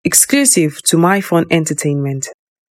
Exclusive to My Fun Entertainment.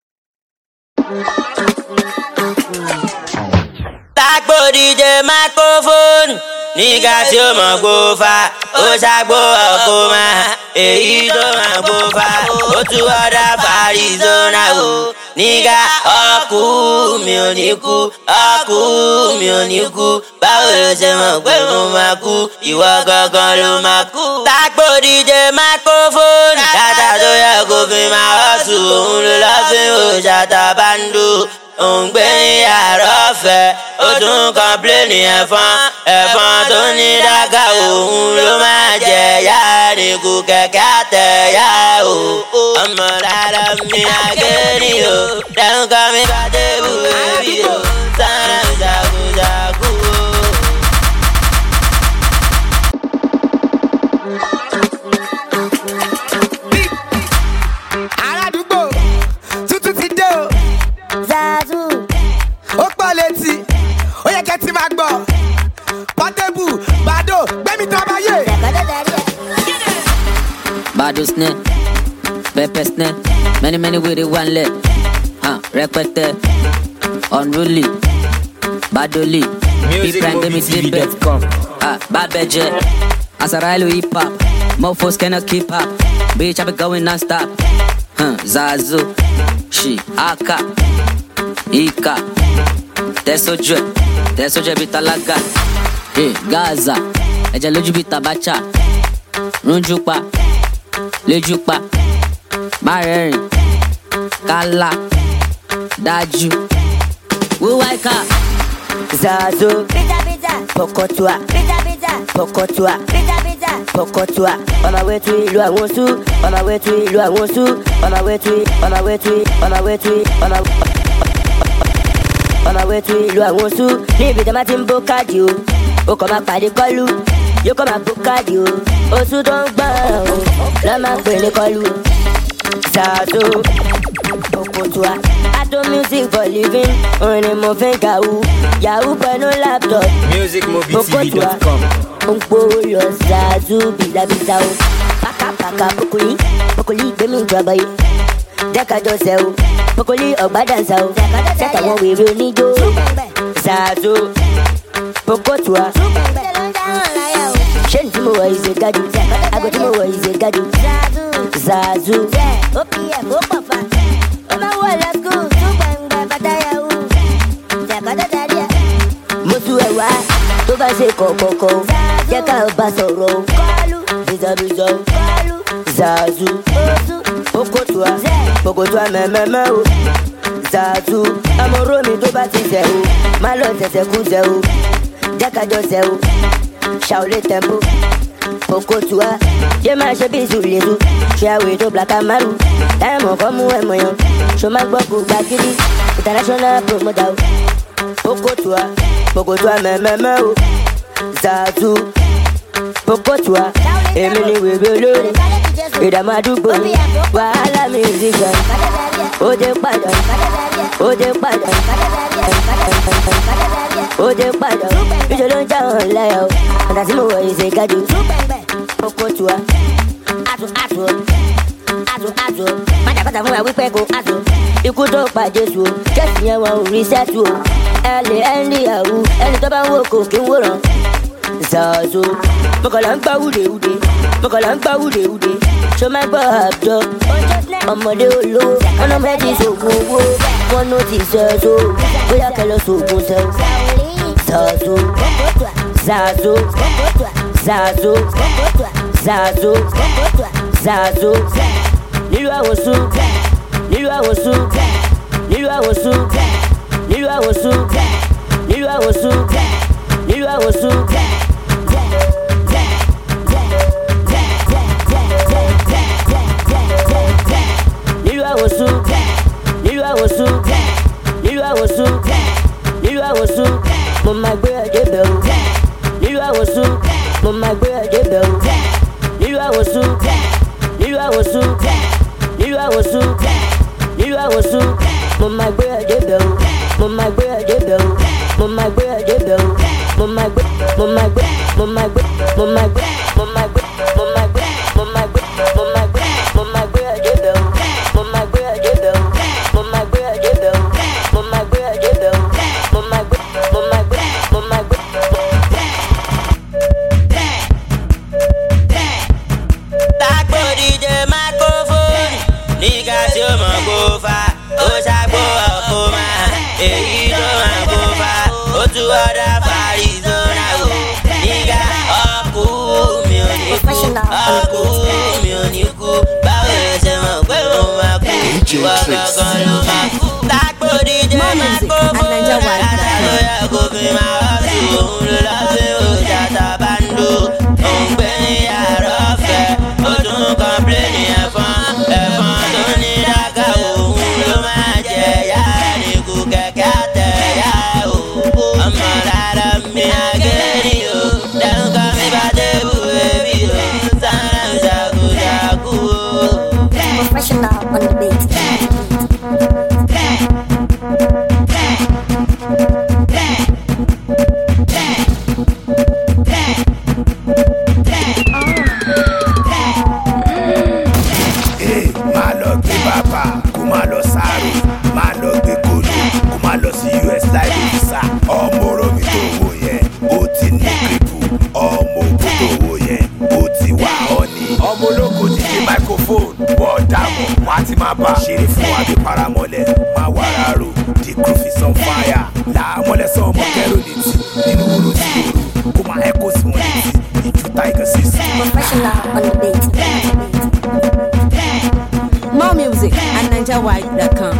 Tagbo DJ microphone, nigga tí ó mọ̀ gbó fa, ó ṣàgbó ọkọ̀ máa, èyí tó mọ̀ gbó fa, ó tún ọ̀dà Arizona o. Nigga ọkù mi ò ní kú, ọkù mi ò ní kú, báwo ló ṣe mọ̀ pé mo máa kú, ìwọ gangan ló máa kú. Tagbo DJ microphone, dátà tó yẹ kó fi máa hustle, òun ló lọ́ fi ń òṣàtà báńdò. Òǹgbé ní yàrá ọ̀fẹ́, ó tún kọ́ńpléènì ẹ̀fọn tó ní dága, òun ló máa jẹ yá nìkú kẹ̀kẹ́ àtẹ̀yà o. Ọmọ lára mi àgẹ́rì o, dẹ́hùn kọ́ mi ká débù bébí o, sára mi jagunjagun o. Aládùúgbò tuntun ti dé o. Zazu ó pọ̀ létí, ó yẹ kẹ́ ti máa gbọ́. Pọ́tébù, Bàdó, gbẹ́mí tó bá yé. Bado snare, pepper snare, many with it one leg. Rẹpẹtẹ, unruly, Badoli, musicmovietv.com. Babeje, Asarailu hip hop, mofos cannot keep up. Bitch, I be going non-stop. Zazu, she, Aka, Ika, Tesoje bitalaga. Hey, Gaza, Eja loju bitabacha, Runjupa, Lejupa, Marerin, Kala, Daju, Wuwaika, Zazu, Pokotua, Pokotua. On my way to Ilu Awosu, on my way to Ilu Awosu, on my way to Ilu Awosu. Níbi tí ma ti ń bó káàdì o, ó kàn máa pàdé kọlù, yóò kàn máa bó káàdì o. Oṣù tó ń gbọ́n o, lọ́ máa pè ní kọlù. Zazu, Pokotua. I do music for living, orin ni mo fi ń kàwú. Yahoo pẹ̀lú laptop, musicmovietv.com. Ongbo lo Zazu bizabiza o. Paka pokoli gbemi ìjọba yìí. Jẹ́ka jọ sẹ́ o, pokoli ọ̀gbádànsá o. Sẹ́ka wọn wèrè oníjó. Zazu, Pokotua. Ṣé ní tí mo wọ̀ ìṣe gádùn? Àgọ́ tí mo wọ̀ ìṣe gádùn. Zazu. OPM ó pọ̀fà. Ó máa wọ̀ lọ skul tún gbẹ̀ngbẹ̀ bàtà yahoo. Jẹ̀kọ́tà tẹ̀lé ẹ̀. Mo tún ẹ̀ wá tó bá ṣe kọ̀ọ̀kọ̀ọ̀kọ̀. Jẹ́ ká bá sọ̀rọ̀ o. Bizabiza o. Zazu. Pokotua mẹ́mẹ́mẹ́ o. Zazu. Amọ̀rọ̀ mi tó bá ti sẹ̀ o. Má lọ tẹ̀sẹ̀ kú sẹ̀ o. Jẹ́ ká jọ sẹ̀ o. Ṣàwọlé tempo. Pokotua. Yé máa ṣe bí ìṣùlẹ̀ṣù. Ṣé àwẹ̀ tó Black Amaru. Táyàmọ̀ kọ́ mú ẹ̀mọ̀ yàn. Ṣo máa gbọ́ kó gbà gidi. International promoter o. Pokotua mẹ́mẹ́mẹ́ o. Zazu, Pokotua, èmi ni wèrè olórin, ìdààmú àdúgbò mi, wàhálà musician, ó dé padà, níṣẹ́ ló ń já wọn láyà o, àtà tí mo wọ̀ ìṣe gájú, Pokotua, àtò, májàpátá fún wa wípé kò àtò, ikú tó pa Jésù o, Jésù yẹn wọn ò rí sẹ́tù o, ẹni ìyàwó, ẹni tó bá ń wò kò kí ń wòran. Zazu, mọ̀kànlá ń gbá wúdewúde, ṣó máa gbọ́ àjọ. Ọmọdé olówó, wọn náà mẹ́tì sògùn owó, wọn náà ti sẹ́ẹ̀só, bóyá kẹlẹ́ sògùn sẹ́ẹ̀. Zazu, nílùú Àwọ̀sù, mo máa gbé ẹ̀jẹ̀ bẹ̀ o. Nílùú Àwọ̀sù, mo máa gbé ẹ̀jẹ̀ bẹ̀ o. Nílùú Àwọ̀sù, mo máa gbé ẹ̀jẹ̀ bẹ̀ o. Mo máa gbé ẹ̀jẹ̀ bẹ̀ o. Mo máa gbé ẹ̀jẹ̀ bẹ̀ o. Mo máa gbé ẹ̀jẹ̀ other Arizona. Nigga, ọkù mi ò ní kú, ọkù mi ò ní kú. Báwo lè ṣe mọ̀ pé mo máa kú? Ìwọ gangan ló máa kú. Lápò díje máa kó fún mi. Àtà ló yẹ kó fi máa wá sí òun ló lọ sí ọjà tàbándó. Òun gbé ní yàrá ọ̀fẹ́, ó tún kọ́ńpléènì ẹ̀fọn tó ní dáká òun ló máa jẹ yá níkù kẹ̀kẹ́ àtẹ̀yà o. Ọmọ lára mi àgẹ́rì o, dẹ́nu kọ́ mi bá débù bébí o, sára ń ṣàkóṣàkó o. Professional on the beat. Máa lọ gbé bàbá kó máa lọ sáré, máa lọ gbé kolo kó máa lọ sí US láì lè sá. Ọmọ oromi tó wò yẹn ó ti ní kírípù, ọmọ òkú tó wò yẹn ó ti wà ọ́ni. Ọmọ ológo ti di microphone bọ́ dààmú wá ti máa bá ṣeré fún wa bí paramọ́lẹ̀ máa wà rárò. The groove is on fire làámọ́lẹ̀ sọ ọmọ kẹrò létí nínú oró sí oró kó máa ẹ̀kọ́ sí wọn létí ìjú Tiger System. Professional on the beat. More music at NigerWide.com.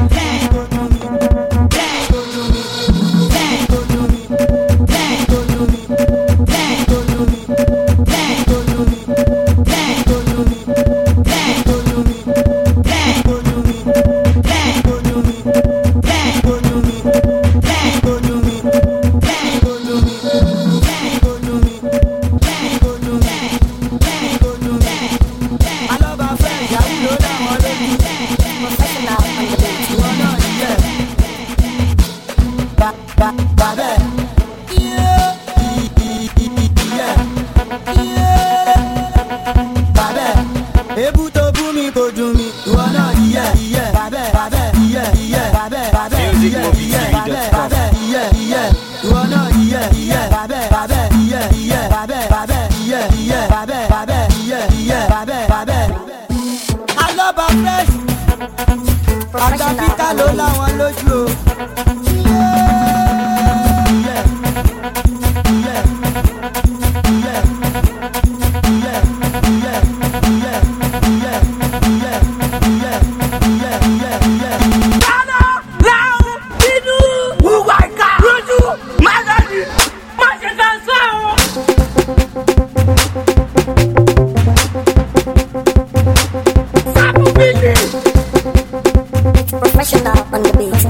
Professional on the beat.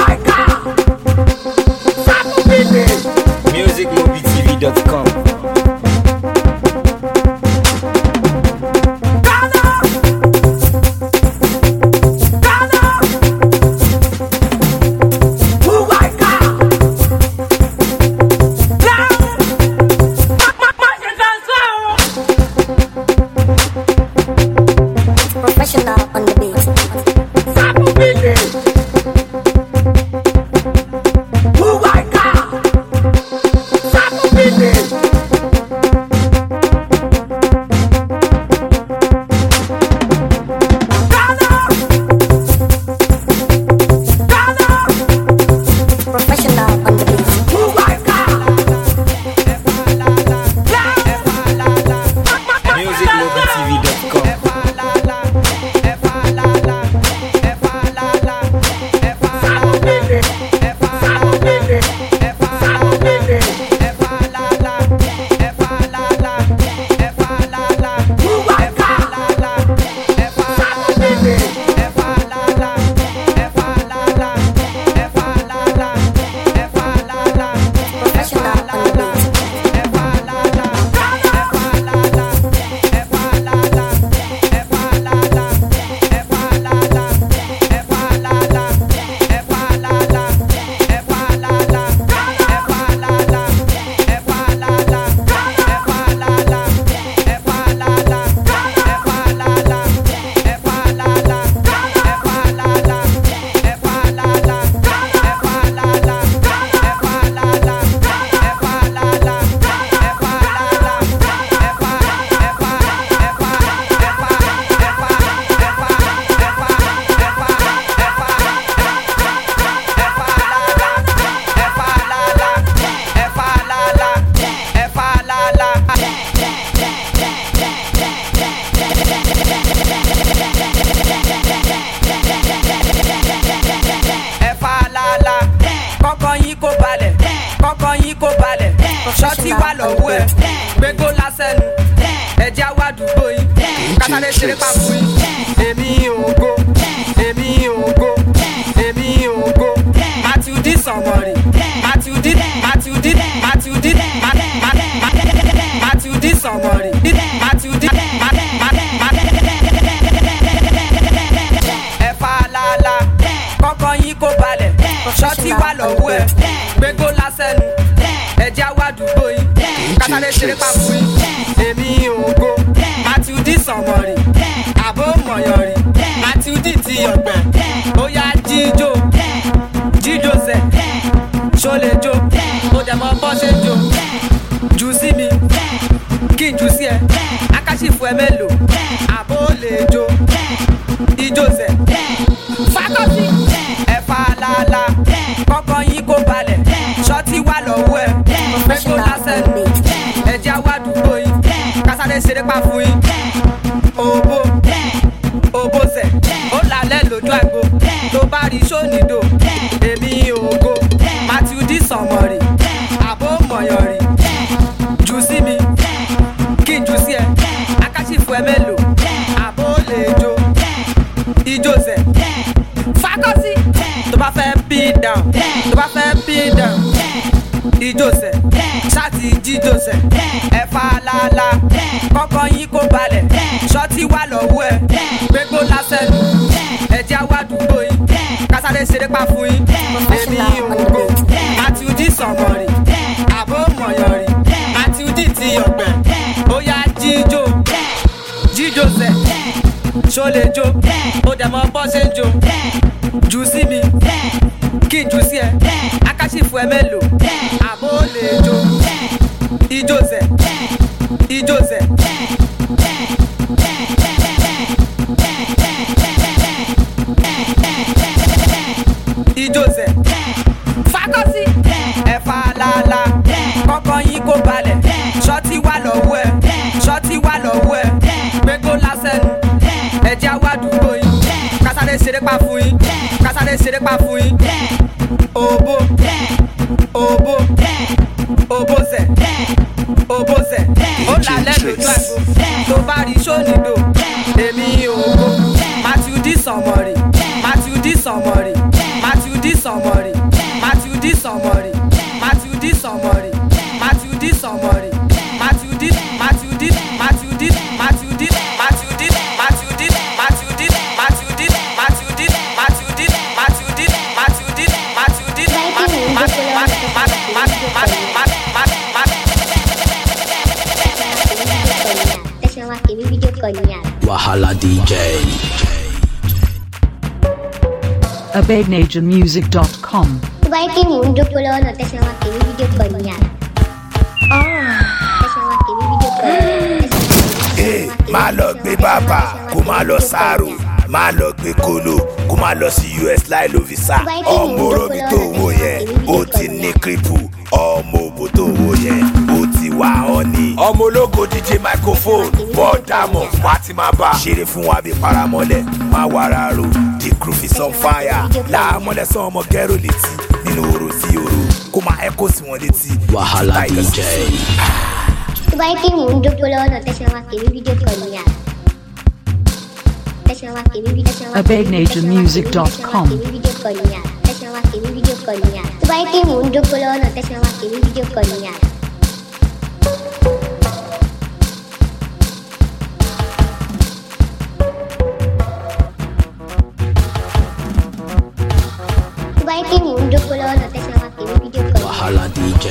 MusicMobiTV.com. Professional on the beat. Professional on the beat. MusicMobiTV.com. lọ́wọ́ ẹ̀ gbégbó lásẹ̀nu ẹ̀jẹ̀ àwàdúgbò yìí kásáré ṣeré papò yìí èmi ògo èmi ògo èmi ògo Matthew D Sọmọrì Matthew D Matthew D Matthew D Matthew D Sọmọrì Matthew D ẹ̀fà làálà kọ́kọ́ yín kó balẹ̀ ṣọ́ọ̀tì wà lọ́wọ́ ẹ̀ gbégbó lásẹ̀nu ẹ̀jẹ̀ àwàdúgbò yìí kásáré ṣeré papò yìí èmi ògo Matthew D Sọmọrì àbó mọ̀yọ̀rì Matthew D ti ọ̀gbẹ̀ ó yá jíjó jíjó sẹ̀ ṣó lè jó ó dẹ̀ mọ́ bọ́ ṣe jó jù sí mi kí n jù sí ẹ akáṣífù ẹ mélòó àbó lè jó ijó sẹ̀ fákọ́sí ẹ̀fà làálà kọ́kọ́ yín kó balẹ̀ ṣọ́ọ̀tì wà lọ́wọ́ ẹ̀ gbégbó lásẹ̀nu ẹ̀jẹ̀ àwàdúgbò yìí kásáré ṣeré pa fún yín òbó sẹ̀ ó lálẹ́ lójú àgbo tó bá rí sónídò èmi ògo Matthew D Sọmọrì àbó mọ̀yọ̀rì jù sí mi kí n jù sí ẹ akáṣífù ẹ mélòó àbó lè jó ijó sẹ̀ fákọ́sí tó bá fẹ́ pin down tó bá fẹ́ pin down ijó sẹ̀ ṣáàtì jíjó sẹ̀ ẹ̀fà làálà kọ́kọ́ yín kó balẹ̀ ṣọ́ọ̀tì wà lọ́wọ́ ẹ̀ gbégbó lásẹ̀nu ẹ̀jẹ̀ àwàdúgbò yìí kásáré ṣeré pa fún yín èmi ògo Matthew D Sọmọrì àbó mọ̀yọ̀rì Matthew D ti ọ̀gbẹ̀ ó yá jíjó jíjó sẹ̀ ṣó lè jó ó dẹ̀ mọ́ bọ́ ṣe ń jó jù sí mi kí n jù sí ẹ akáṣífù ẹ mélòó àbó lè jó ijó sẹ̀ ijó sẹ̀. ijó sẹ̀ fákọ́sí ẹ̀fà làálà kọ́kọ́ yín kó balẹ̀ ṣọ́ọ̀tì wà lọ́wọ́ ẹ̀ ṣọ́ọ̀tì wà lọ́wọ́ ẹ̀ gbégbó lásẹ̀nu ẹ̀jẹ̀ àwàdúgbò yìí kásáré ṣeré pa fún yín kásáré ṣeré pa fún yín òbó sẹ̀ ó lálẹ́ lójú àgbo tó bá rí sónídò èmi ògo Matthew D Sọmọrì Matthew D Sọmọrì Matthew D Sọmọrì Matthew D Sọmọrì Matthew D Sọmọrì Matthew D Sọmọrì Matthew D Matthew D Matthew D Matthew D Matthew D Matthew D Matthew D Matthew D Matthew D Matthew D Matthew D Matthew D Matthew D Wahala DJ AbedNajanMusic.com Vai que mundo pulou no te chama aquele vídeo corinhada. Te chama aquele vídeo corinhada. Má lọ gbé bàbá kó má lọ sáàrò má lọ gbé kóló kó má lọ sí US láì lo visa ọmọ oromi tó wò yẹn ó ti ní kírípù ọmọ òbò tó wò yẹn ó ti wà ọ́nì. ọmọ ológo DJ microphone bọ́ọ̀dàmọ̀ Fatima bá ṣeré fún wa bí paramọ́lẹ̀ má wàrà ro the groove is on fire láàmọ́lẹ̀ sọ ọmọ gẹ́rò létí nínú oró sí oró kó má ẹ́kọ́ sí wọn létí. Wahala DJ. Vai que mundo pulou no te chama aquele vídeo corinhada. Te chama aquele vídeo AbedNajanMusic.com Te chama aquele vídeo corinhada. Vai que mundo pulou no te chama aquele vídeo corinhada. Vai que mundo pulou no te chama aquele vídeo corinhada. Wahala DJ.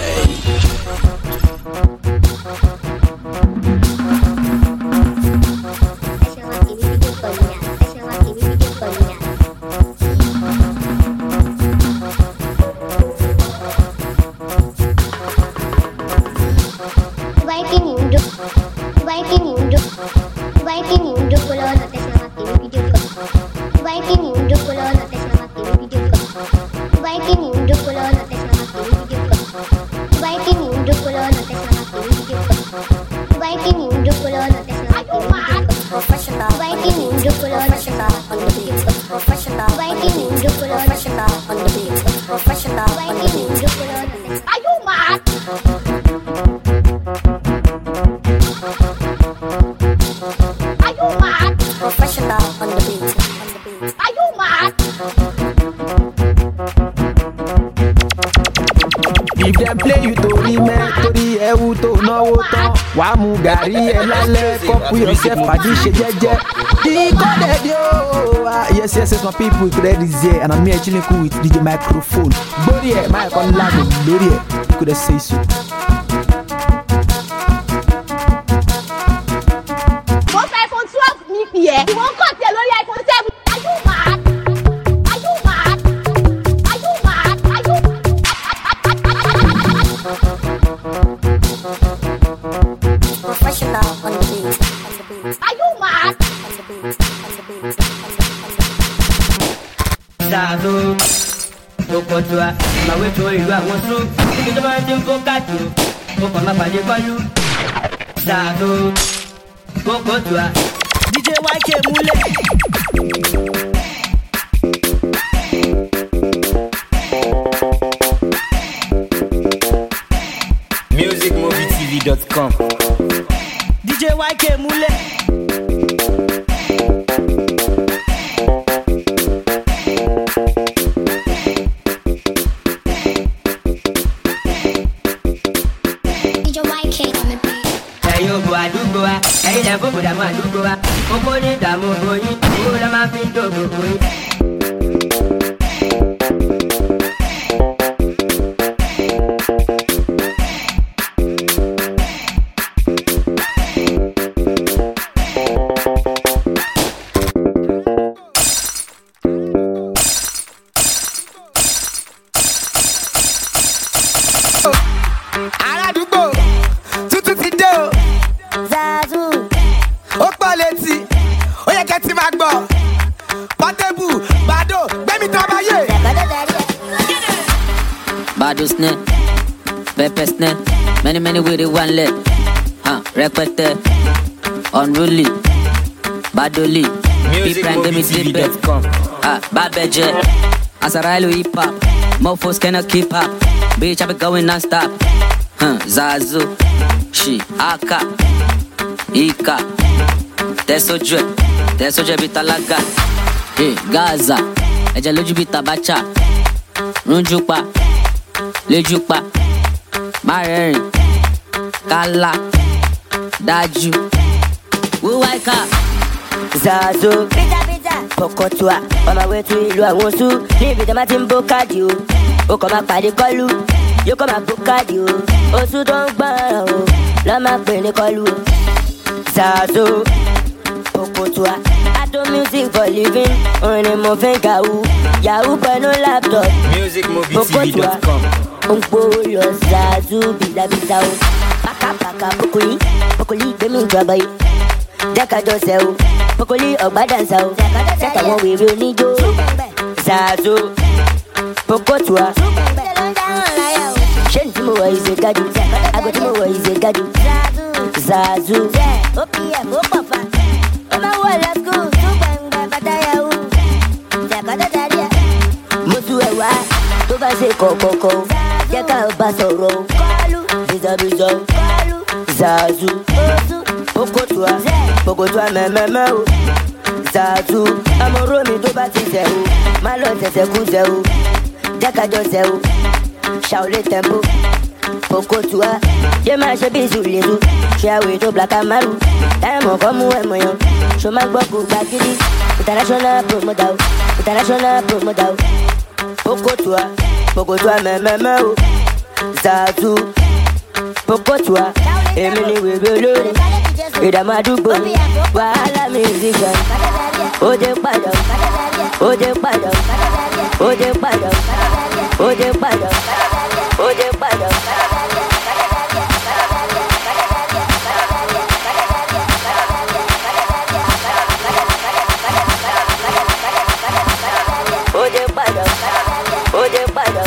Are you mad? If them play you torí torí ẹ̀wù tó náwó tán, wàá mu gàrí ẹ̀ lálẹ́, couple yourself pàdé ṣe jẹ́jẹ́. Decoded yo! Yes, my people, today is here, and I'm here chilling cool with DJ Microphone. Body ẹ̀, máa kọ́ ńlá mi lórí ẹ̀, you could have say so. Wọ́n fẹ́ iPhone 12 ní ìpìyẹ́, ìwọ́n kọ̀ tẹ̀ lórí iPhone 7. Are you mad? Are you mad? Are you mad? Are you professional on the beat? Are you mad? Zazo, Okotua, my way to you, I want to. You don't want to go cat you. Open my body for you. Zazo, Okotua, DJ YK Mule. MusicMovieTV.com. DJ YK Mule. Àdúgbò wa ẹ̀yin lẹ fún bùdàmú àdúgbò wa kókó ní ìdààmú oyin owó la máa fi ń dògbò oyin. Aládùúgbò tuntun ti dé o. Zazu. Ó pọ̀ létí, ó yẹ kẹ́ ti máa gbọ́. Pọ́tébù, Bàdó, gbẹ́mí tán bá yé. Bado snare, pepper snare, many with it one leg. Rẹpẹtẹ, unruly, Badoli, MusicMovieTV.com. Babeje, Asarailu hip hop, mofos cannot keep up. Bitch, I be going non-stop. Zazu, she, Aka, Ika, Tesoje bitalaga. Gaza, Eja loju bitabacha, Runjupa, Lejupa, Marerin, Kala, Daju, Wuwaika, Zazu, Pokotua, on my way to ìlú àwọn oṣù, níbi tí a máa ti ń bó káàdì o. Ó kàn máa pàdé kọlù, yóò kàn máa bó káàdì o. Oṣù tó ń gbọ́ràn o, lọ́ máa pè ní kọlù o. Zazu, Pokotua, I do music for living, orin ni mo fi ń kàwú. Yahoo pẹ̀lú laptop, MusicMovieTV.com. ó ń gbówó lọ Zazu bìlàbìlà o. Pàkàpàkà Pokoli gbẹ̀mí ìjọba yìí. Jákàjọ sẹ́ o, Pokoli ọ̀gbádànsá o. Sẹ́tàwọn wèrè oníjó. Zazu, Pokotua. Ṣé ní tí mo wọ̀ yìí ṣe gádù? Àgọ́ tí mo wọ̀ yìí ṣe gádù. Zazu. OPM ó pọ̀ fa. Ó máa wọ̀ lọ skul. Tún gbẹ̀ngbẹ̀ bàtà yahoo. Jàkọ́tà darí ẹ̀. Mo tún ẹ̀ wá tó bá ṣe kọ̀ọ̀kọ̀ọ̀kọ̀. Jẹ́ ká bá sọ̀rọ̀ o. Bìzọ̀bìzọ̀ o. Zazu. Pokotua mẹ́mẹ́mẹ́ o. Zazu. Amọ̀ró mi tó bá ti sẹ̀ o. Má lọ ṣẹ̀ṣẹ̀ kú sẹ̀ o. Jákàjọ sẹ̀ o. Ṣàwọlé tempo. Pokotua. Yé máa ṣe bí ìṣùlẹ̀ṣù. Ṣé àwẹ̀ tó Black Amaru. Táyàmọ̀ kọ́ mú ẹ̀mọ̀ yan. Ṣo máa gbọ́ kó gba gidi. International promoter o. International promoter o. Pokotua mẹ́mẹ́mẹ́ o. Zazu. Pokotua. Èmi ni wèrè olórí. Ìdààmú àdúgbò mi. Wàhálà musician. Ó dé padà. Ó dé padà. Ó dé padà. Ó dé padà. Ó dé padà. Ó dé padà. Ó dé padà.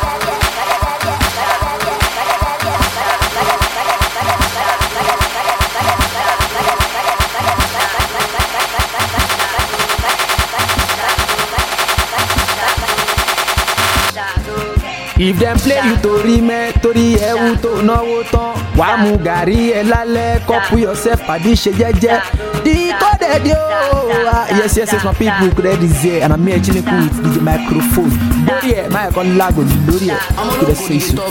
If them play you torí ẹ̀wù tó náwó tán, wàá mu gàrí ẹ̀ lálẹ́, couple yourself pàdé ṣe jẹ́jẹ́. Decoded Recorded yo. Yes, my people ready here, and I'm here chilling with DJ microphone. Yeah, my con lago Gloria. To the say so.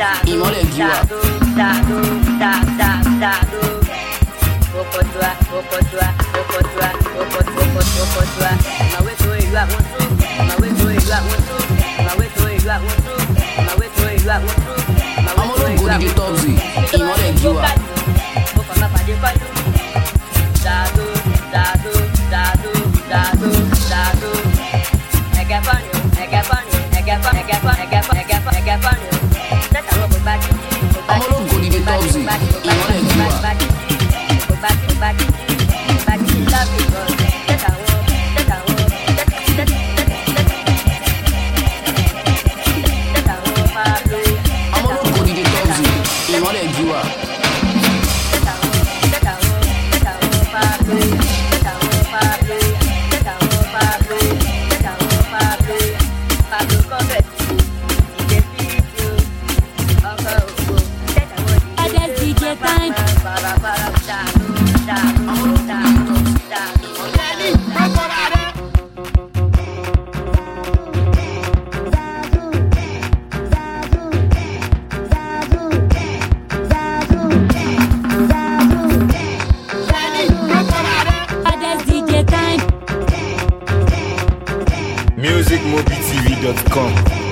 musicmobitv.com.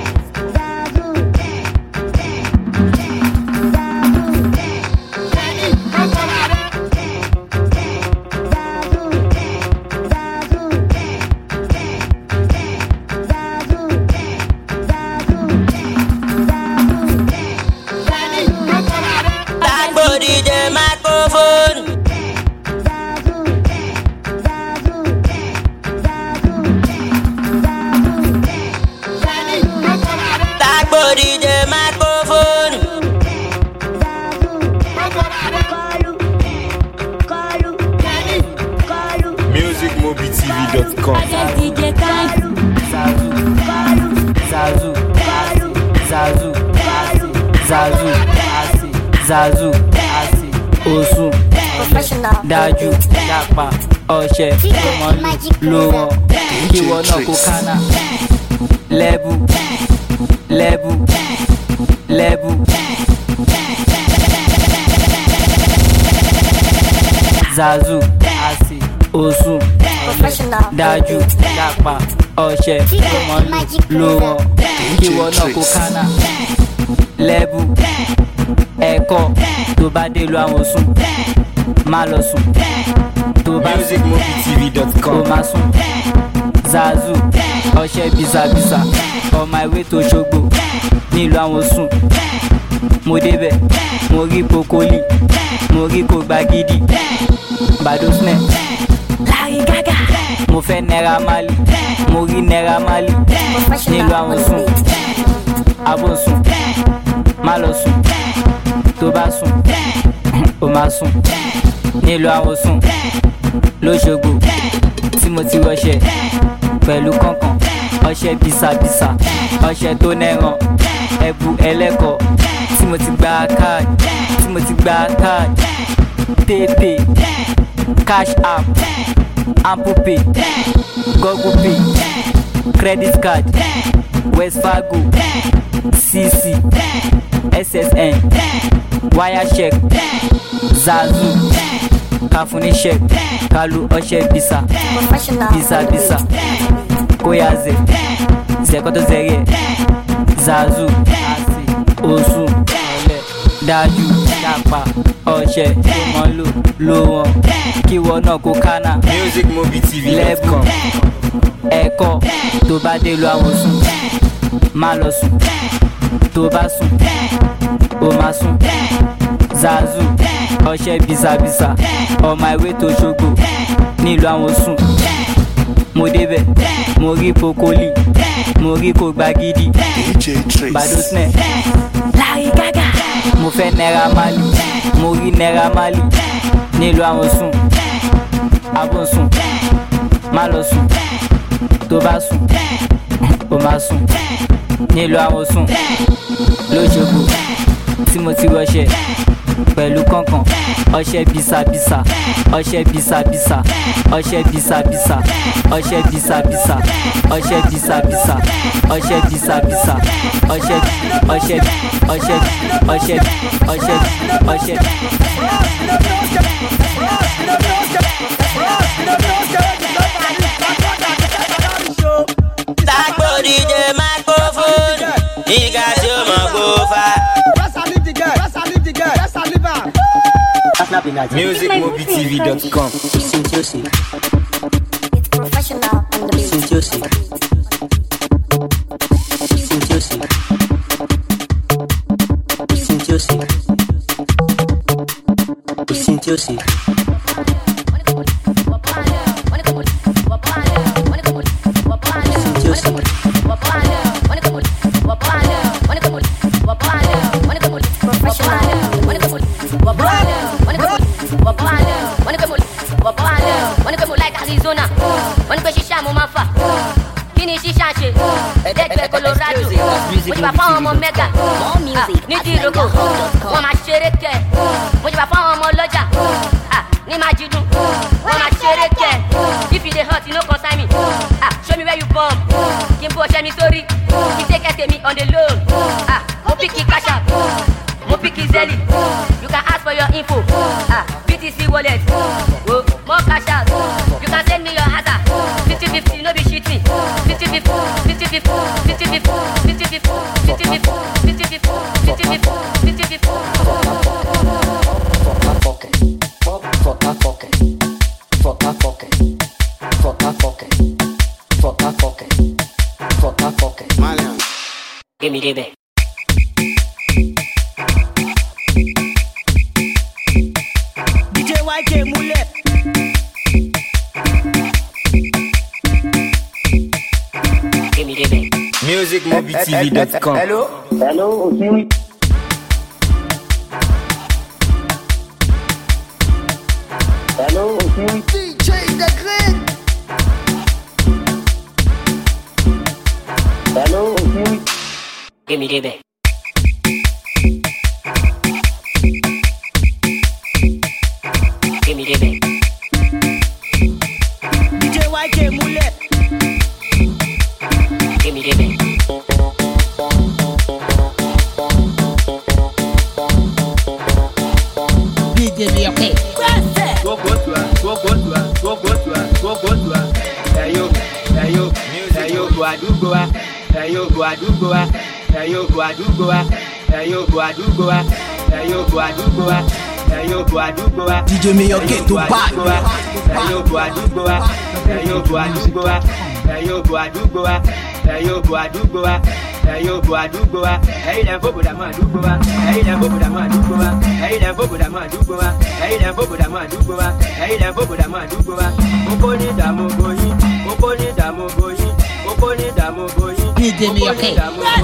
musicmobitv.com. Zazu, Osun, Daju, Dapa, Ọṣẹ, Lówó, Kíwọ́ náà kó kánà, Lẹ́bù, Zazu, Asi, Osun, Daju, Dapa, Ọṣẹ, Lówó, Kíwọ́ náà kó kánà, Lẹ́bù. Ẹ̀kọ́ tó bá dé lu àwọn sùn má lọ sùn tó bá musicmobitv.com. tó má sùn Zazu ọṣẹ bisabisa on my way to Ṣogbo nílùú àwọn sùn mo débẹ̀ mo rí Pokoli mo rí Kogbagidi Badosne Larry Gaga mo fẹ́ Naira Marley mo rí Naira Marley nílùú àwọn sùn abọ́ sùn má lọ sùn tó bá sùn ó máa sùn nílùú àwọn sùn lóṣogbo tí mo ti rọṣẹ pẹ̀lú kànkàn ọṣẹ bisabisa ọṣẹ tó nẹ́ràn ẹ̀bù ẹlẹ́kọ̀ọ́ tí mo ti gba káàdì paypay cash app Apple Pay Google Pay credit card West Fargo CC SSN wire check Zazu Kafuni check Kalu ọṣẹ bisa Koyaze Zekoto Zeye Zazu Asi Osun Ọlẹ Daju Dapa ọṣẹ Tomolo Lówó Kíwọ́ náà kó kánà musicmobitv.com. Ẹ̀kọ́ tó bá dé lu àwọn sùn má lọ sùn tó bá sùn ó má sùn Zazu ọṣẹ bisabisa on my way to Ṣogbo nílùú àwọn sùn mo débẹ̀ mo rí Pokoli mo rí Kogbagidi Badosne Larry Gaga mo fẹ́ Naira Marley mo rí Naira Marley nílùú àwọn sùn abọ́ sùn má lọ sùn tó bá sùn ó má sùn nílùú àwọn sùn lóṣogbo tí mo ti rọṣẹ pẹ̀lú kọ̀ọ̀kan ọṣẹ bisabisa ọṣẹ bisabisa ọṣẹ bisabisa ọṣẹ bisabisa ọṣẹ bisabisa ọṣẹ bisabisa ọṣẹ ọṣẹ ọṣẹ ọṣẹ ọṣẹ ọṣẹ. Tagbo DJ microphone, nigga show my go far. musicmobitv.com. It's professional on the beat. If you dey hot, you no consign me. Show me where you bomb. Kimbo, share me story. You take care me on the low. Mo pick cash up. Mo pick Zelly. You can ask for your info. BTC wallet. Oh, more cash out. You can send me your hazard. 50-50, no be shitty. 50-50, 50-50, 50-50, 50-50, 50-50, 50-50, 50-50, 50-50. Give me the bag. DJ YK Mule. Give me the bag. musicmobitv.com. Hello, okay. Hello, okay. DJ The Green. Hello, okay. Give me the bag. Give me the bag. DJ YK Mule. Give me the bag. DJ me okay. DJ me okay to back. DJ me okay.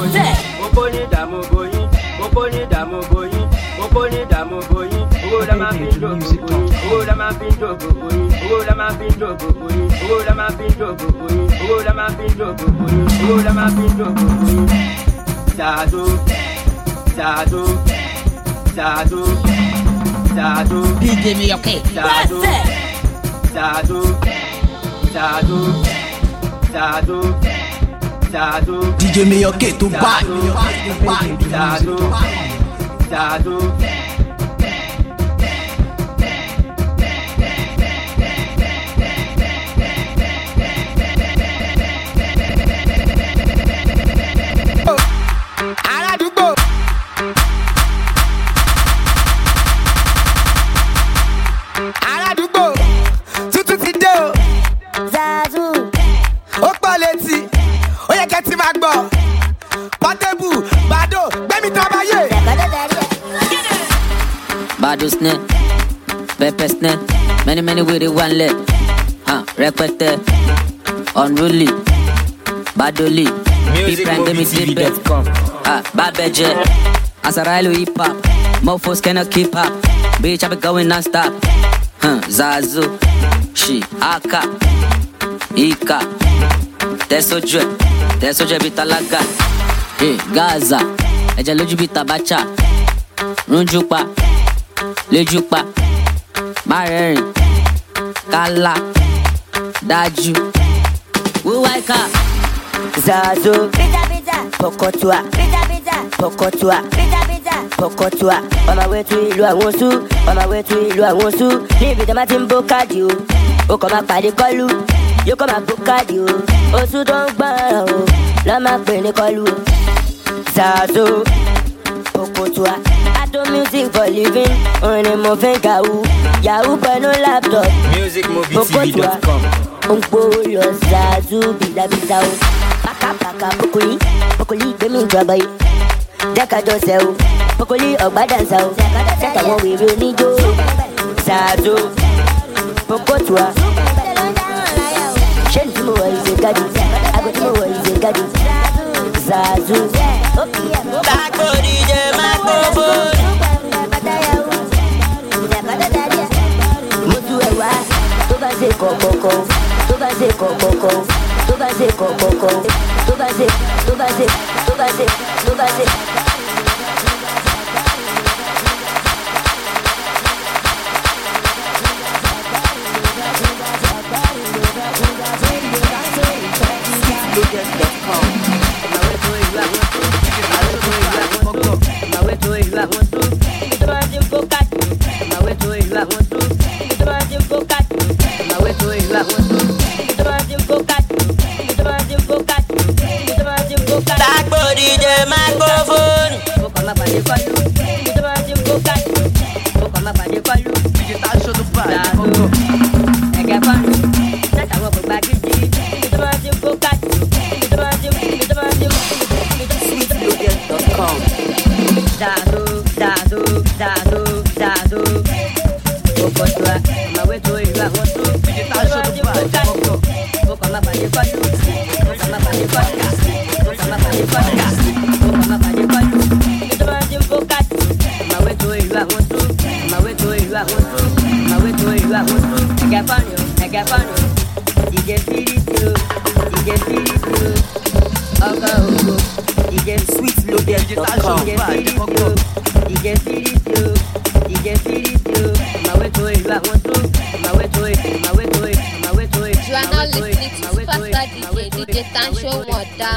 DJ me okay. DJ me okay to back. Aládùúgbò. Aládùúgbò. Tuntun ti dé o. Zazu. Ó pọ̀ létí. Ó yẹ kẹ́ ti máa gbọ́. Portable, Bado, gbẹ́mí tábáyé. Bado snare, pepper snare, many with it one leg. Repete, unruly, Badoli, musicmobitv.com. Babeje, Asarailu hip hop, mofos cannot keep up. Bitch, I be going non-stop. Zazu, she, Aka, Ika, Tesoje bitalaga. Gaza, Eja loju bitabacha, Runjupa, lójú pa, má rẹ́rìn, kálá, dájú, wíwá ìka. Zazo, Pokotua, Pokotua, Pokotua. On my way to ìlú àwọn Oṣù, on my way to ìlú àwọn Oṣù. Níbi tí a máa ti ń bó káàdì o, ó kàn máa pàdé kọlù, yóò kàn máa bó káàdì o. Oṣù tó ń gbọ́ràn o, lọ́ máa pè ní kọlù o. Zazo, Pokotua. I do music for living, orin ni mo fi ń kàwú. Yahoo pẹ̀lú laptop, musicmobitv.com. Ongbo lọ Zazu bìdàbìdà o. Pàkàpàkà Pokoli, Pokoli gbẹ̀mí ìjọba yìí. Jákàjọ sẹ́ o, Pokoli ọ̀gbádànsá o. Sẹ́tàwọn wèrè oníjó. Zazu, Pokotua. Ṣé ní tí mo wọ̀ ìṣe gádì? Àgọ́ tí mo wọ̀ ìṣe gádì. Zazu. Dagbo DJ microphone. Mo tú ẹ̀ wá tó bá ṣe kọ̀kọ̀kọ̀, tó bá ṣe kọ̀kọ̀kọ̀, tó bá ṣe kọ̀kọ̀kọ̀, tó bá ṣe, tó bá ṣe, tó bá ṣe, tó bá ṣe. Dagbo DJ microphone. You are now listening to Superstar DJ Tancho Moda.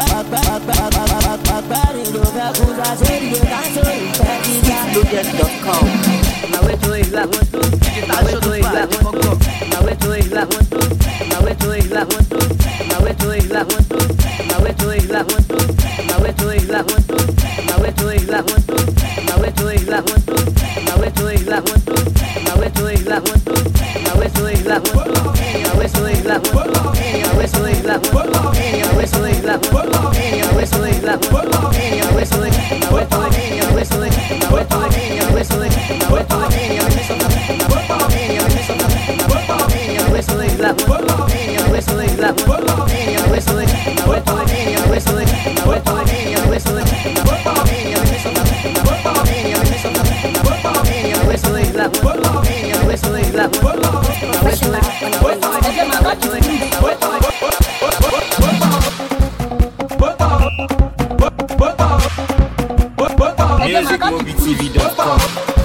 musicmobitv.com.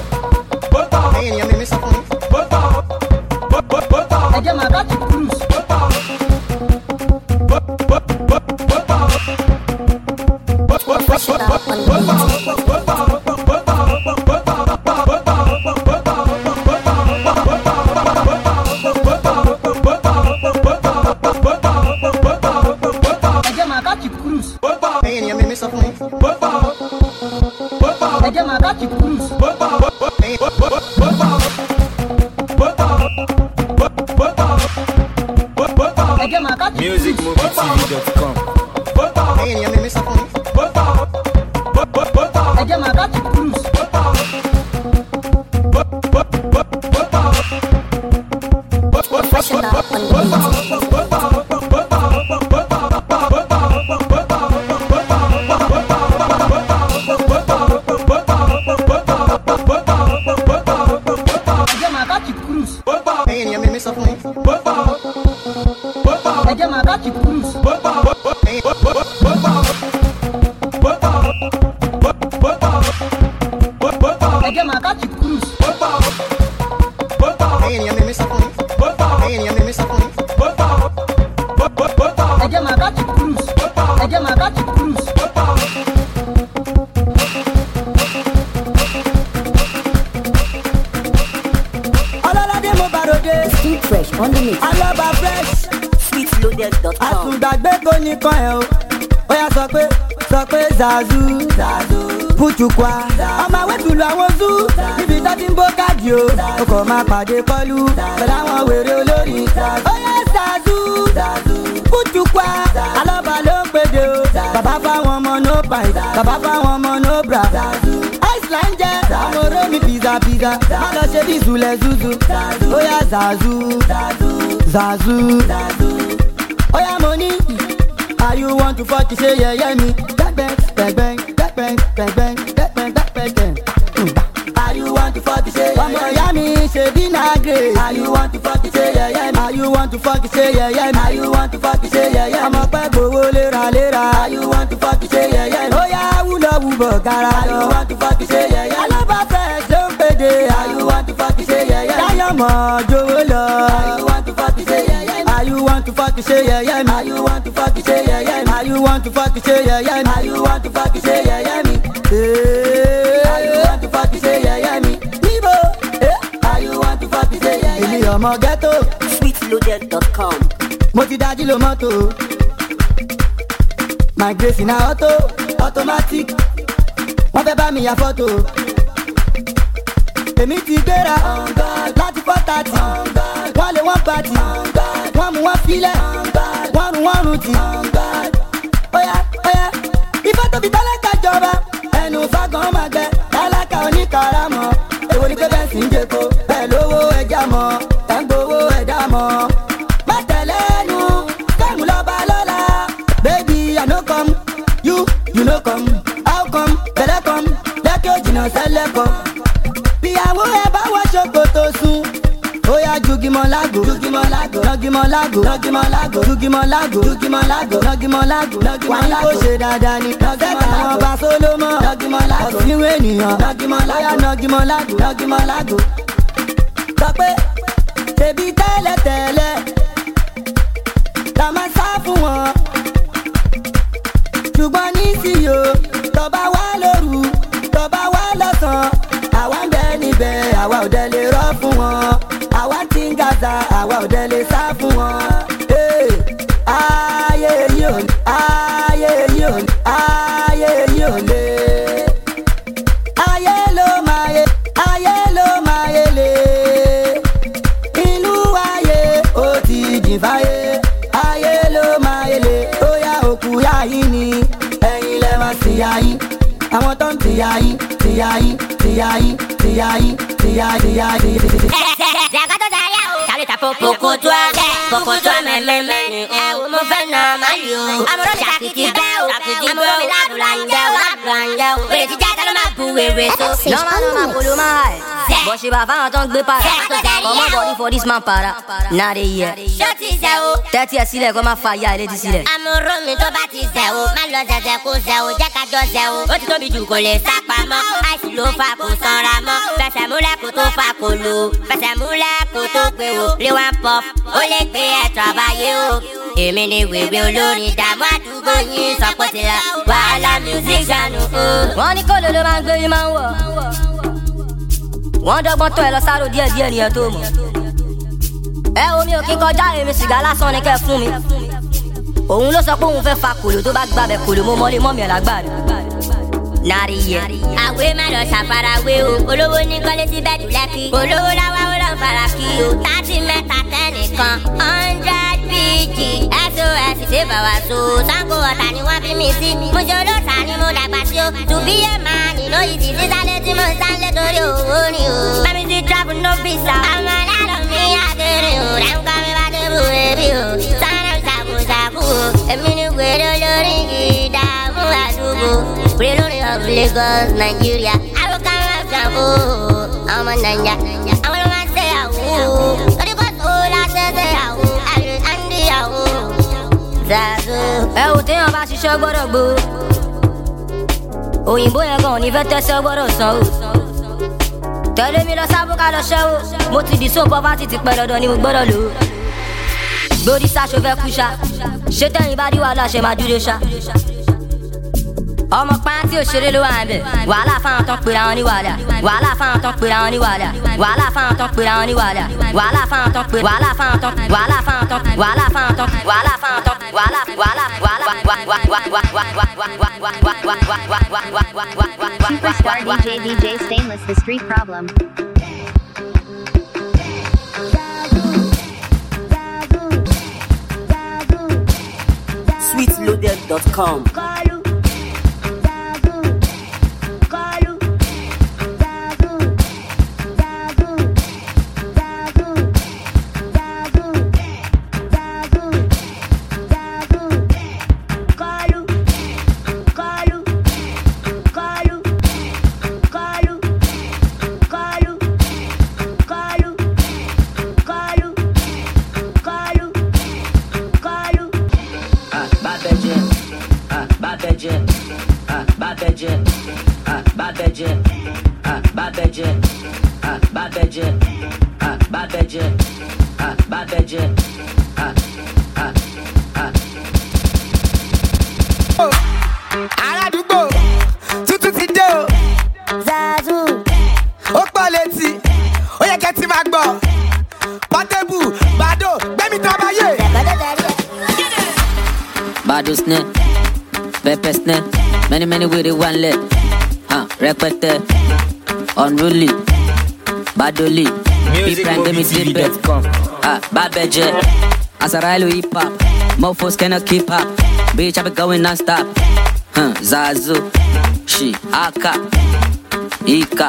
musicmobitv.com. Musicmobitv.com. máa bá ti cruise. Ẹ jẹ́ máa bá ti cruise. Ọlọ́ládé mo bàròdé. Still fresh on the mix. Alọ́ba fresh. Sweetloaded.com. Àtùgbàgbé kò ní kan ẹ̀ o. Ó yá sọ pé Zazu. Puchukwa. Ọmọ àwẹ̀ tùlù àwọn zú. Níbi tó ti ń bó káàdì o. O kò máa pàdé kọlu. Pẹ̀lú àwọn wèrè olórí. Ó yá Zazu. Puchukwa. Alọ́ba ló ń pèdè o. Bàbá fáwọn ọmọ no pint. Bàbá fáwọn ọmọ no bra. Iceland jẹ́ àwọn olómi pizza. Má lọ ṣe bí Zule Zuzu. Ó yá Zazu. Ó yá mo ní. Are you want to fuck say yeah me? Bang. Are you want to fuck say ọmọ ìyá mi ṣe bí na grey? Are you want to fuck say yeah me? Are you want to fuck say yeah me? Are you want to fuck say yeah me? Ọmọ pẹ́ gbowó léra. Are you want to fuck say yeah me? Ó yá wúlọ̀ gara lọ. Are you want to fuck say yeah me? Alọ́ba fresh ló ń pèdè. Are you want to fuck say yeah me? Táyọ̀ mọ̀ jowó lọ. Are you want to fuck say yeah me? Are you want to fuck say yeah me? Are you want to fuck say yeah me? Are you want to fuck say yeah me? Are you want to fuck say yeah me? Are you want to fuck say yeah me? Nibo, are you want to fuck say yeah me? Èmi ọmọ ghetto. Sweetloaded.com. Mo ti dájú lo mọ́tò. My grace na automatic. Wọ́n fẹ́ bá mi ya fọ́tò. Èmi ti gbéra láti 4:30. Wọ́n lé wọ́n pàtì. Wọ́n mú wọn filẹ̀. Wọ́n rún tì. Óyá, ìfẹ́ tóbi tálákà jọba. Ẹnu fagan máa gbẹ. Tálákà oníkàràmọ́. Èwo ni pé bẹ́ẹ̀ sì ń jẹ́ko. Bẹ́ẹ̀ lówó ẹja mọ́. Ẹ̀ ń gbowó ẹ̀dá mọ́. Má tẹ̀lé ẹnu. Kẹ́mu lọ́ba lọ́la. Baby, I no come. You no come. How come? Tẹ̀lé come. Lẹ́kẹ́ òjìnà sẹ́lẹ̀ kan. Ìyàwó ẹ bá wọ ṣòkòtò sùn. Ó yá jugimọ̀lágò. Wà ní kò ṣe dáadáa ni. Sẹ́ta àwọn ọba Sólómọ̀. Ọ̀sìnwó ènìyàn. Ó yá nọgimọ̀lágò. Sọ pé ṣèbí tẹ́lẹ̀tẹ́lẹ̀ la máa sá fún wọn. Ṣùgbọ́n nísìnyí o, tọ́ba wá lóru, tọ́ba wá lọ́sàn-án. Àwa ń bẹ níbẹ̀, àwa ò dẹ̀ lè rọ́ fún wọn. Àwa ti ń Gaza, àwa ò dẹ̀ lè sá fún wọn. Ayé yìí ò lè. Ayé ló máa yé lè. Inú ayé ó ti jìn fáyé. Ayé ló máa yé lè. Ó yá òkú yá yín ni. Ẹ̀yin lẹ máa sì yá yín. Àwọn tó ń tìyá yín. Pokotoa mẹ́mẹ́mẹ́ ẹ wo mo fẹ́ na máa yọ. Àmúrò ṣàkìtì bẹ́ o, àmúrò mi ládùúrà ń jẹ́ o. Wèrè ti jáde ló máa bu wèrè tó. Normal kò ló máa hàì. Bọ̀ ṣe bá fáwọn tó ń gbé para. Kọ̀mọ́ bọ̀dí for this man para. Náà de yẹ. Ṣó ti zẹ̀ o? Tẹ́tí ẹ sílẹ̀ kó má fa ìyá ilé ti sílẹ̀. Àmúrò mi tó bá ti zẹ̀ o, má lọ zẹ̀zẹ̀ kó zẹ̀ o, jẹ́ ká jọ zẹ̀ o. Ó ti tóbi jù kò lè sá pamọ́. Àìsí ló fa kò sanra mọ́. Fẹsẹ̀ múlẹ̀ kó tó fa kò lò. Fẹsẹ̀ múlẹ̀ kó tó gbé o. Lé wá pọ̀, ó lè gbé ẹ̀tọ́ àbáyé o. Èmi ni wèrè olórin dààmú àdúgbò yín sọ pé ti la wàhálà music ṣàánú o. Wọ́n ní kó lòlò máa ń gbé yín máa ń wọ̀. Wọ́n dọ́gbọ́n tó ẹ lọ sáró díẹ̀ nìyẹn tó mọ̀. Ẹ omi ò kí kọjá èmi sìgá lásán ni kẹ́ fún mi. Òun ló sọ pé òun fẹ́ fa kòló tó bá gbàbẹ̀ kòló mo mọ́lé mọ́mí ẹ̀ lágbàdo. Nàrí yẹ. Àwé má lọ ṣàfarawé o, olówó ní kọ́lé sí bẹ́ẹ̀dù lẹ́kì. Olówó láwá ó lọ fara kí o, 30 mẹ́ta tẹ́nìkan, 100 PG. SOS ṣe bàwá so, Sango Ọ̀tà ni wọ́n fi mí sí. Mo ṣe olóòṣà ni mo dàgbà sí o, tùbíyé máa nínú ìdí sísálé tí mo sálé torí owó ni o. Mami ti travel no visa, àwọn alárò mi àgẹrẹ o, ráńkà mi bá débù ẹbí o. Sáré ṣàkóṣàkó o, èmi ni wèrè olórí ìdààmú àdúgbò. Wèrè lórí of Lagos, Nigeria. Àròkà máa fi àwọ̀ ọmọ Nàìjà. Àwọn ló máa ń ṣe àwọ̀. Lórí bọ́sù láṣẹ ṣe àwọ̀. Àndí àwọ̀. Zazu. Ẹ ò téèyàn bá ṣiṣẹ́ gbọ́dọ̀ gbó. Òyìnbó yẹn gan ní fẹ́ tẹ́sẹ̀ gbọ́dọ̀ san o. Tẹ̀lé mi lọ sábúkà lọ ṣẹ́ o. Mo ti dì sóun poverty ti pẹ́ dandan ni mo gbọ́dọ̀ lò ó. Gbórí sá ṣo fẹ́ kú ṣá. Ṣé tẹ̀yìn bá rí wàhálà ṣe máa dúró ṣá? Ọmọ pàǹ tí òṣèré ló wà ń bẹ̀. Wàhálà fáwọn tán pera wọn ní wàhálà. Wàhálà fáwọn tán pera wọn ní wàhálà. Wàhálà fáwọn tán pera wọn ní wàhálà. Wàhálà fáwọn tán pera wàhálà fáwọn tán wàhálà fáwọn tán wàhálà fáwọn tán wàhálà fáwọn tán wàhálà Superstar DJ Stainless, the street problem. Sweetloaded.com. Aládùúgbò tuntun ti dé o. Zazu. Ó pọ̀ létí, ó yẹ kẹ́ ti máa gbọ́. Pọ́tébù, Bàdó, gbẹ́mí tán báyé. Bado snare, pepper snare, many with it one leg. Repete, unruly, badoli, MusicMobiTV.com. Babeje, Azarailo hip hop, mofos cannot keep up. Bitch, I be going non-stop. Zazu, she, Aka, Ika,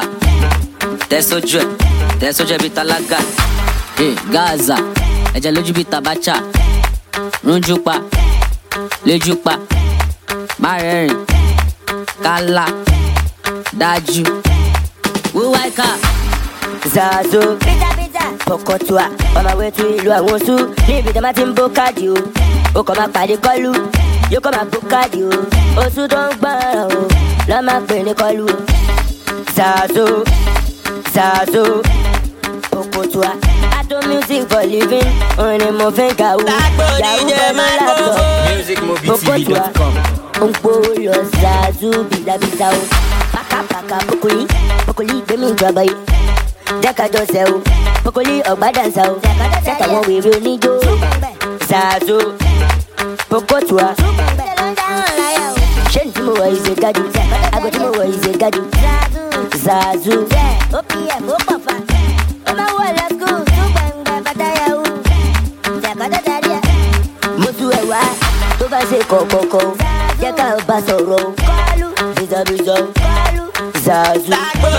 Tesoje bitalaga. Gaza, Ejaluju bitabacha, Runjupa, Lejupa, Marerin, Kala, Daju, Wuwaika, Zazu, Pokotua, on my way to ìlú àwọn oṣù, níbi tí a máa ti ń bó káàdì o. Ó kàn máa pàdé kọlù, yóò kàn máa bó káàdì o. Oṣù tó ń gbọ́ràn o, lọ́ máa pè ní kọlù o. Zazu, Zazu, Pokotua, Ato music for living, òun ni mo fi ń ga o. Yahoo bẹ́ẹ̀ máa lábọ̀, Pokotua, ó ń gbówó lọ Zazu bìdàbìdà o. Pàkàpàkà Pokoli gbẹ̀mí ìjọba yìí. Jákàjọ sẹ́ o, Pokoli ọ̀gbádànsá o. Sẹ́tàwọn wèrè oníjó. Zazu, Pokotua. Ṣé ní tí mo wọ̀ ìṣe gádì? Àgọ́ tí mo wọ̀ ìṣe gádì. Zazu. OPM ó pọ̀ fa. Ó máa wọ̀ lọ skul tún gbẹ̀ngbẹ̀ bàtà yahoo. Jàkàtà darí ẹ̀. Mo tún ẹ̀ wá tó bá ṣe kọ̀ọ̀kọ̀ọ̀kọ̀. Jẹ́ ká bá sọ̀rọ̀ o. Bìzọ̀bìzọ̀. Zazu.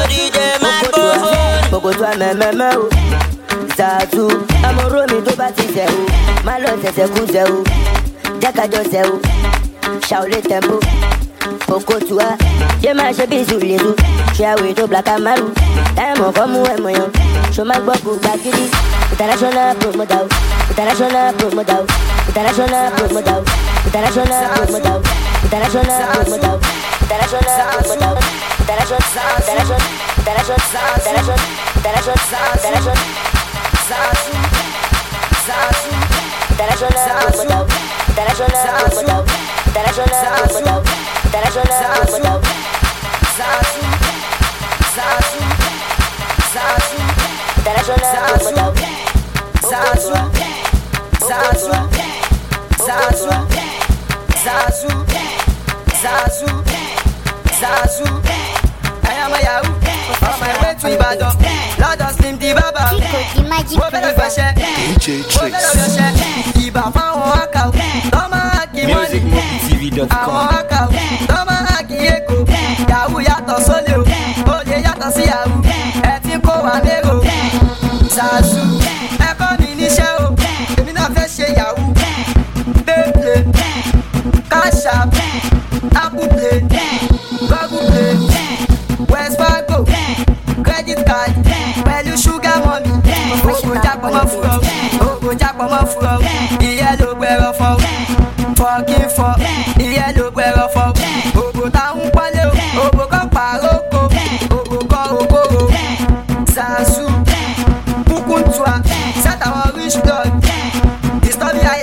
Pokotua mẹ́mẹ́mẹ́ o. Zazu. Amọ̀ró mi tó bá ti sẹ̀ o. Má lọ ṣẹ̀ṣẹ̀ kú sẹ̀ o. Jákàjọ sẹ̀ o. Ṣàwọlé tẹ̀mpo. Pokotua. Yé máa ṣe bí ìṣùlẹ̀ṣù. Ṣé àwẹ̀ tó Black Amaru. Táìmù kọ́ mú ẹ̀mọ̀ yan. Ṣo máa gbọ́ kó gba gidi. International promoter o. International promoter o. International promoter o. International promoter o. International promoter o. International promoter o. Zazu, I am a Yahoo. On my way to Ibadan, Lord of Slim the Baba. Wo bẹ̀rẹ̀ fẹsẹ̀, wo bẹ̀rẹ̀ fẹsẹ̀. Ìbà fáwọn akàw, tọ́mọ àkì mọ́ni. Àwọn akàw, tọ́mọ àkì èkó. Yahoo yàtọ̀ sólè o, olè yàtọ̀ sí Yahoo. Ẹ ti kó wa lérò. Zazu, ẹ̀kọ́ mi níṣẹ́ o, èmi náà fẹ́ ṣe Yahoo. Bẹ́ẹ̀lẹ̀, Cash App, Apple Play. Google Play, West Fargo, credit card, pẹ̀lú sugar money. Ogun jápọ̀ mọ́ fún ọ, ogun jápọ̀ mọ́ fún ọ. Ìyẹn ló gbẹ̀rọ fọ́, fọ́kín fọ́. Ìyẹn ló gbẹ̀rọ fọ́. Ogun táwọn pọ́lé o, ogun kan pàrókò, ogun kan òkòrò. Zazu, Pukuntua, sẹ́tàwọn rich dog. Disturb your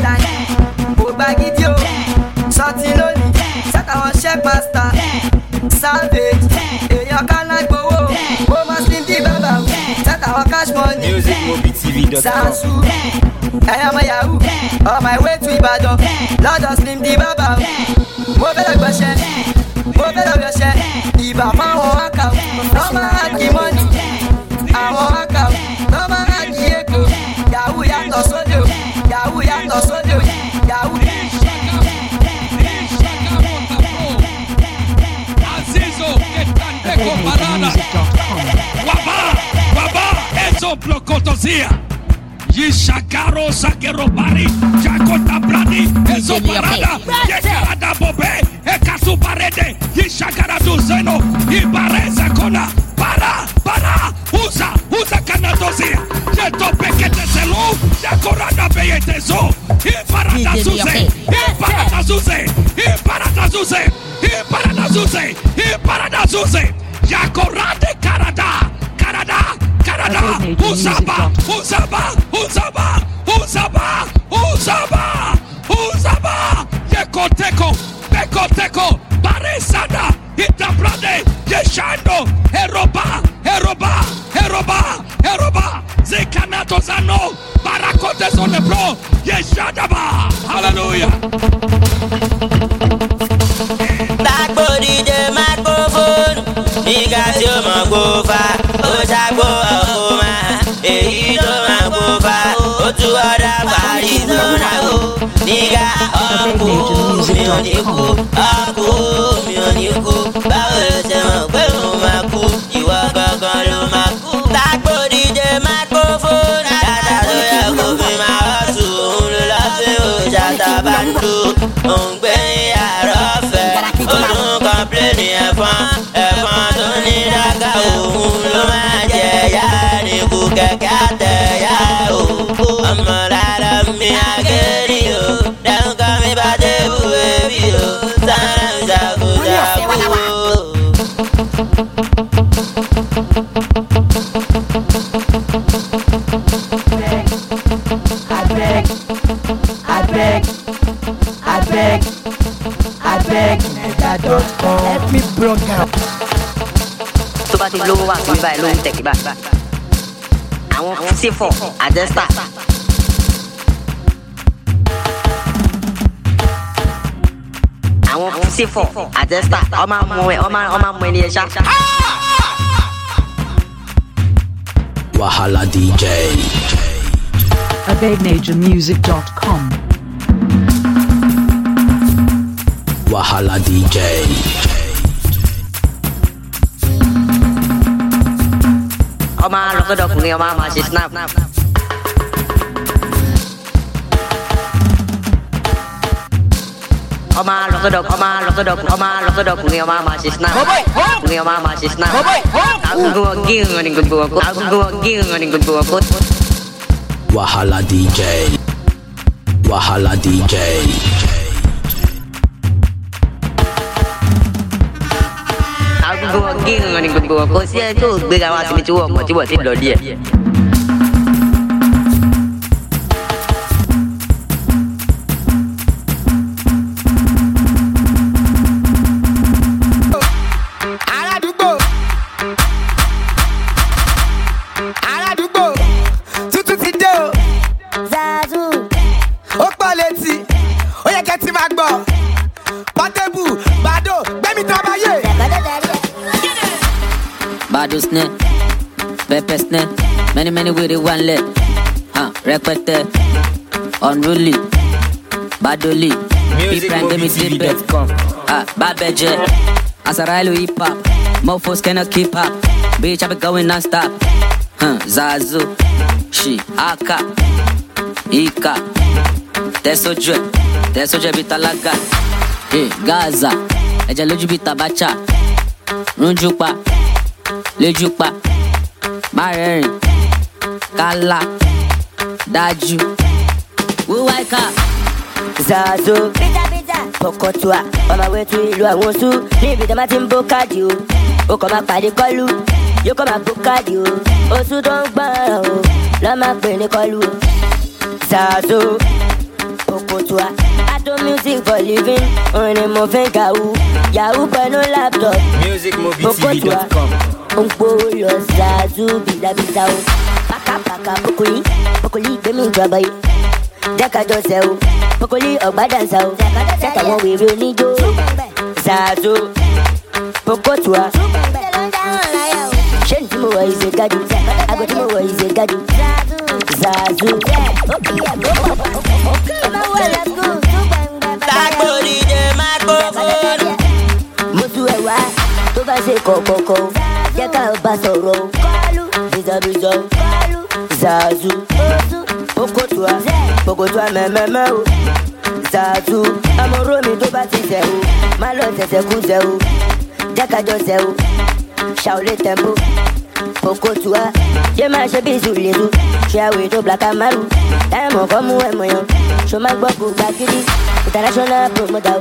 Sọtí lónìí, sẹ́kàwọn ṣẹ́ pásítà. Savage, èèyàn kánà gbowó. Ó máa sí ní bàbá o, sẹ́kàwọn cash money. musicmobitv.com. Sansu, ẹ̀yà ọmọ yahoo. On my way to Ìbàdàn, lọ́dọ̀ Slim di bàbá o. Mo fẹ́ lọ gbọ̀ṣẹ́, mo fẹ́ lọ gbọ̀ṣẹ́. Ìbà fáwọn wákà o, wọ́n máa kí mọ́nì. Àwọn wákà o, wọ́n máa kí èkó. Yahoo yàtọ̀ sódò, yahoo yàtọ̀ sódò, yahoo. Waba, eso plocotosía. Yishakaro Sakero Bari, Jakota Brani, eso parada, Yekarada Bobe, Ekasu Parede, Yishakara Duzeno, Ibareza Kona, para, usa Kanatozia, Yeto Pekete Selu, Yakorada Beyetezo, Iparada Suze, Iparada Suze, Yakorade Karada, Usaba, Yekoteco, Baresada, Itabrade, Yeshando, Heroba, Zekanato Zano, Barakotes on the pro, Yeshadaba, hallelujah. That body, the microphone, nigga, you ma go far, Osago, Okoma, èyí tó ma go far, ó tú ọ̀dà Arizona o, nigga, ọkù mi ò ní kú, báwo ló ṣe mọ̀ pé mo máa kú, ìwọ gangan ló máa kú. That body, the microphone, dada tó yẹ kó fi máa hustle, òun ló lọ sí òṣàtà bàndó, òun gbé yàrá ọ̀fẹ́, ó tún kọ́ńpléènì ẹ̀fọn tó ní dáká, òun ló máa jẹ yá ní kú kẹ̀kẹ́ àtẹ̀yà o. Ọmọ lára mi àgẹ́rì o, dáhùn kọ́ mi bá débù bébí o, sára mi ṣàkóso o. I beg, help me broke out. Tó bá ti lówó wá síbí báyìí ló ń tẹ̀kí báyìí. Àwọn C4 àjẹsà. Àwọn C4 àjẹsà ọmọ mú ẹni ẹ ṣá. Wahala DJ. AbegNaturMusic.com. Wahala DJ. Ọmọ alọ́kọ̀dọ̀kùnrin ọmọ àmà ṣe snap. Ọmọ alọ́kọ̀dọ̀kùnrin ọmọ àmà ṣe snap. Ọkùnrin ọmọ àmà ṣe snap. Agogo ọgírun ni gbogbo ọkọ. Wahala DJ. Wahala DJ. Agogo ọgírun ni gbogbo ọkọ. Sí ẹ tó gbéra wá síbi tí wọ́n mọ̀ tí wọ́n ti lọ díẹ̀. Aládùúgbò tuntun ti dé o. Zazu. Ó pọ̀ létí, ó yẹ kẹ́ ti máa gbọ́. Portable, Bado, gbẹ́mí tábáyé. Bado snare, pepper snare, many with it one leg. Rẹpẹtẹ, unruly, Badoli, musicmobitv.com. Babeje, Asarailu hip hop, mofos cannot keep up. Bitch, I be going non-stop. Zazu, she, Aka, Ika, Tesoje bitalaga. Gaza, Eja loju bitabacha, Runjupa, Lejupa, Marerin, Kala, Daju, Wuwaika, Zazu, Pokotua, on my way to ìlú àwọn oṣù, níbi tí a máa ti ń bó káàdì o. Ó kàn máa pàdé kọlù, yóò kàn máa bó káàdì o. Oṣù tó ń gbọ́n o, lọ́ máa pè ní kọlù o. Zazu, Pokotua, do music for living. On a moving Yahoo. Yahoo but no laptop. musicmobitv.com. Umpolo Zazu Bida Bida. Paka Paka Pokoli. Pokoli Demi Drabai. Jaka Josel. Pokoli Obadansa. Jaka one we real need you. Zazu Pokotua. Shentimo is a gaddy. Agotimo is a gaddy. Zazu. Okay, let's go. Tagbori de microphone. Motu ewa, tó bá ṣe kọ̀kọ̀kọ̀, jẹ́ ká bá sọ̀rọ̀. Bizabiza, Zazu, Pokotua mẹ́mẹ́mẹ́ o. Zazu, amọ̀rọ̀ mi tó bá ti ṣẹ̀ o. Má lọ ṣẹ̀ṣẹ̀ kú ṣẹ̀ o. Jẹ́ ká jọ ṣẹ̀ o. Ṣàwọlé tẹ̀mbó. Pokotua, ṣé máa ṣe bí ìṣùlẹ̀ṣù? Ṣé àwẹ̀ tó Black Amaru? Táyàmọ̀ kọ́ mú ẹ̀mọ̀ yan. Ṣo máa gbọ́ kó gbàgídí? International promoter o.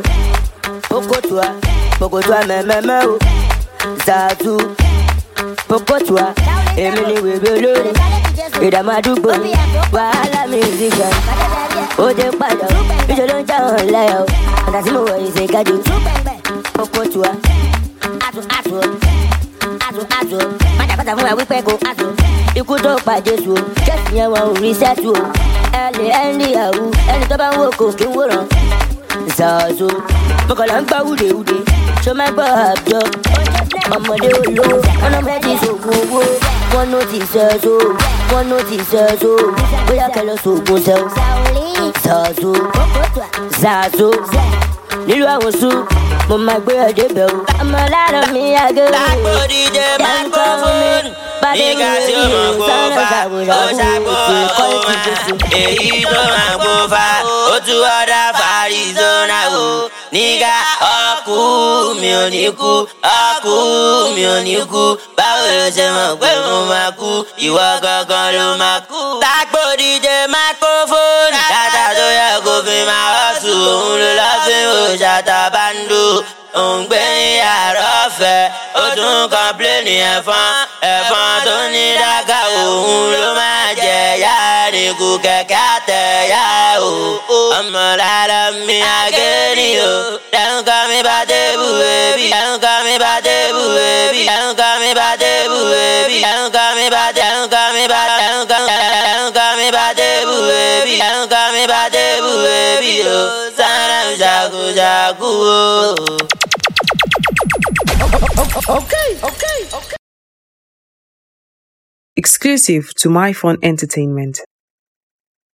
Pokotua mẹ́mẹ́mẹ́ o. Zazu, Pokotua, èmi ni wèrè olórí. Ìdààmú àdúgbò mi, wàhálà musician. Ó dé padà o, níṣẹ́ ló ń já hàn lẹ́yà o. Ọ̀nà tí mo wọ̀ yìí ṣe gájú. Pokotua, àtò. Májàkọ́ta fún wa wípé kò àtò. Ikú tó pa Jésù o, Jésù yẹn wọn ò rí sẹ́tù o. Ẹ lè ẹni àwù, ẹni tó bá ń wò kò kí ń wòran. Zazu, mọ̀kànlá ń gbọ́ wúdewúde, ṣó máa gbọ́ àjọ. Ọmọdé olówó, wọn náà fẹ́ ti ṣògùn owó. Wọ́n ló ti ṣẹ́ṣó, bóyá kẹlẹ́ ṣògùn ṣẹ́wó. Zazu, nílùú àwọn sùn, mo máa gbé ọdẹ bẹ̀ o. Ọmọ láàárọ̀ mi àgọ́. Tagbori de microphone. Nígbà tí ó mọ̀ kó fa, ó ṣàgbó ọkọ̀ máa. Èyí tó máa kó fa, ó tún ọ̀dà Arizona o. Nígbà ọkù mi ò ní kú, ọkù mi ò ní kú. Báwo ló ṣe mọ̀ pé mo máa kú? Ìwọ gangan ló máa kú. Tagbori de microphone. Dátà tó yẹ kó fi máa hustle, òun ló lọ́ fi ń hò ṣàtà báńdò. Òǹgbẹ ní yàrá ọ̀fẹ́, ó tún kọ́ńpléènì ẹ̀fọn tó ní dáká òun ló máa jẹ yá ní kú kẹ̀kẹ́ àtẹ̀yà o. Ọmọ lára mi àgẹ́rì o, ẹ̀hún kọ́ mi bá débù bèbí, ẹ̀hún kọ́ mi bá débù bèbí, ẹ̀hún kọ́ mi bá débù bèbí, ẹ̀hún kọ́ mi bá débù bèbí, ẹ̀hún kọ́ mi bá débù bèbí o. Sára ń ṣàkóṣàkó o. Okay. Exclusive to My Fun Entertainment.